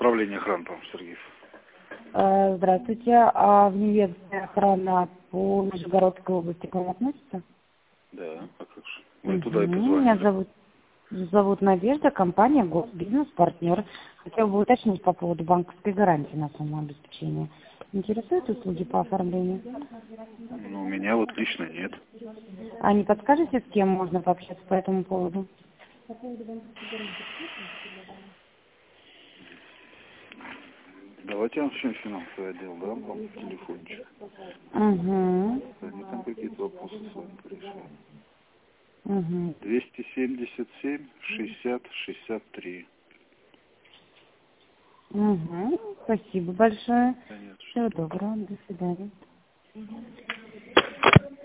Управление охраны, по-моему, Сергеев. Здравствуйте. А в Неведская охрана по Нижегородской области к вам относится? Да, а как же? Мы туда и Меня позвонили. зовут Надежда, компания Госбизнес-партнер. Хотела бы уточнить по поводу банковской гарантии на самообеспечение. Интересуют услуги по оформлению? Ну, меня вот лично нет. А не подскажете, с кем можно пообщаться по этому поводу? Давайте я вам еще финансовый отдел дам, вам телефончик. Угу. Они там какие-то вопросы с вами порешают. Угу. 277 60 63. Угу. Спасибо большое. Да нет, что. Всего доброго. До свидания.